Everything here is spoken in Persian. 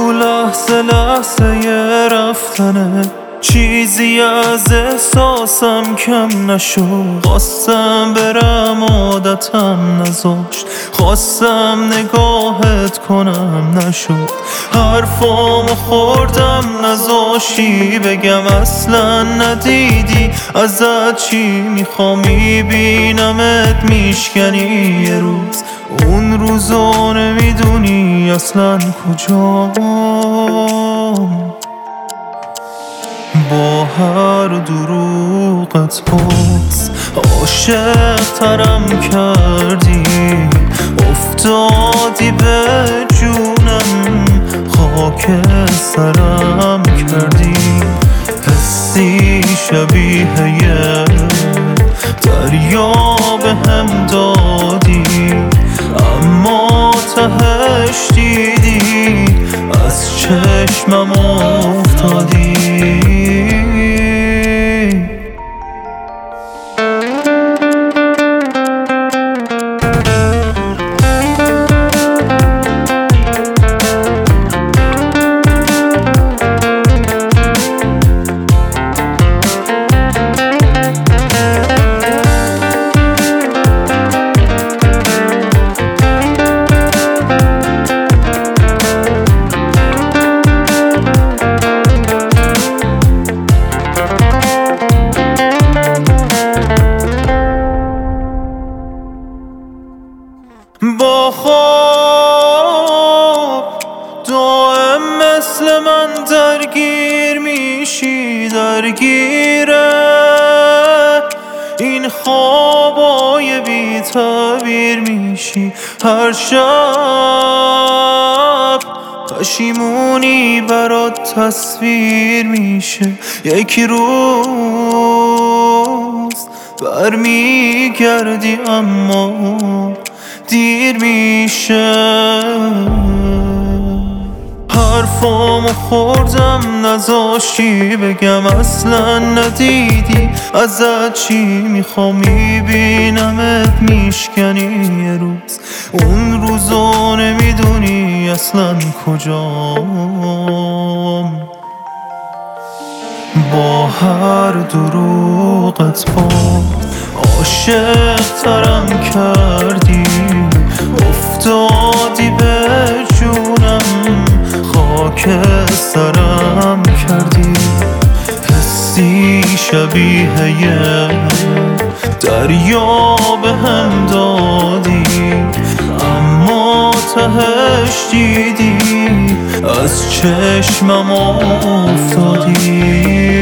تو لحظه لحظه رفتنه چیزی از احساسم کم نشد. خواستم برم عادتم نذاشت، خواستم نگاهت کنم نشد. حرفامو خوردم نذاشتی بگم اصلا ندیدی. ازت چی میخوام میبینمت میشکنی یه روز، اون روزو نمیدونی اصلا کجام. با هر دروغت باز عاشق ترم کردی، افتادی به جونم خاک سرم کردی. حسی شبیه یه دریا به هم دادی، اما تهش دیدی از چشمم افتادی. با خواب دائم مثل من درگیر میشی، درگیره این خوابای بی تعبیر میشی. هر شب پشیمونی برات تصویر میشه، یکی روز برمیگردی اما دیر میشه. حرفامو خوردم نذاشتی بگم اصلا ندیدی. ازت چی میخوام میبینمت میشکنی یه روز، اون روزو نمیدونی اصلا کجام. با هر دروغت باز عاشق ترم کردی، افتادی به جونم خاک سرم کردی. حسی شبیه یه دریا به هم دادی، اما تهش دیدی از چشمم افتادی.